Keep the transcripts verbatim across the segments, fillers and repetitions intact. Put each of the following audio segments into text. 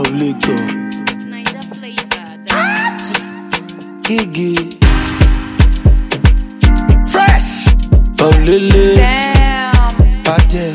liquor. Niger flavor. Gigi. Fresh. Oh, Lily. Damn. Pate.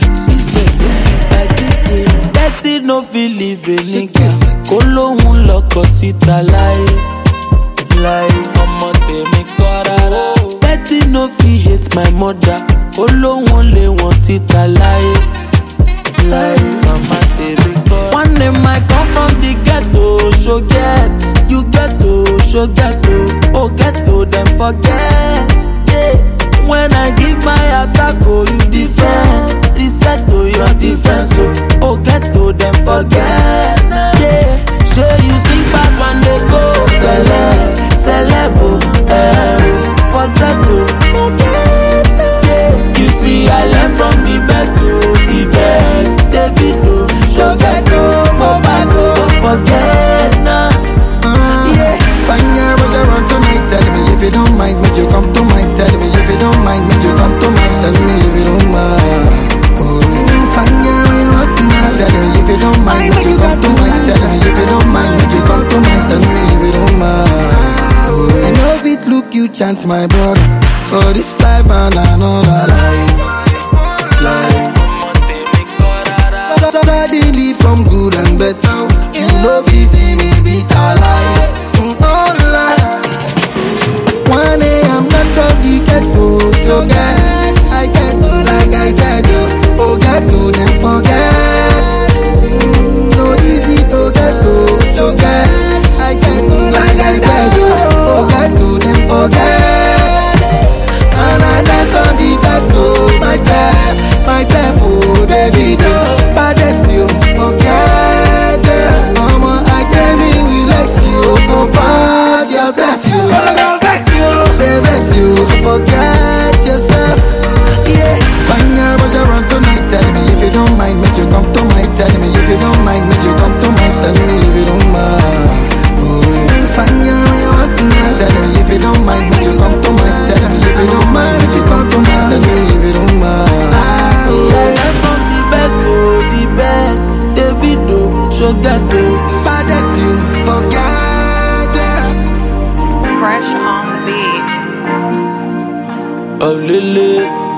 Betty no feel live a nigga. Kolo un loco sita lie. Lie. Ọmọ tèmi kọ́ rárá. Betty no feel hate my mother. Kolo un lé wọn sita lie. Lie. Mama tèmi kọ́. One day I come from the ghetto. So get. You ghetto. So ghetto. Oh ghetto then forget. Yeah. When I give my attack, oh you defend. Reset to your defense, oh oh ghetto then forget. Yeah, sure you sing fast when they go. Bele, celebo, eh, falsetto. Yeah, you see I learn from the best to the best. Davido, show ghetto, Mobado, don't forget now. Yeah, fine girl, but you run tonight. Tell me if you don't mind, make you come to mind. Tell me if you don't mind, make you come to mind. Tell me if you don't mind. Oh, fine girl, when you want tonight. Tell me if you don't mind, make you come to mind. Tell me if you don't mind, make you come to mind. Tell me if you don't mind. Oh, I know if it look you chance, my brother. For this life and another life. Life. Suddenly from good and better. You know if you see me beat alive. One day I'm not of the ghetto, to get. I get to like I said, oh, oh get to then forget. Mm, no easy to get to, to get. I get to like I said, oh, oh get to then forget. And I dance on the best to myself, myself, oh Davido, baddest you forget. Mama, I gave me with less you, compare yourself, you. They bless you, forget yourself. Yeah, fine girl, but you run tonight. Tell me if you don't mind, make you come to my. Tell me if you don't mind, make you come to my. Tell me if you don't mind. Oh, yeah. Fine girl, when you want tonight. Tell me if you don't mind, make you come to my. Tell me if you don't mind, make you come to my. Tell me if you don't mind. Oh, I learn from the best, oh the best. Davido, Shogato, Baddest you, forget them. Fresh on the beat. oh Lily.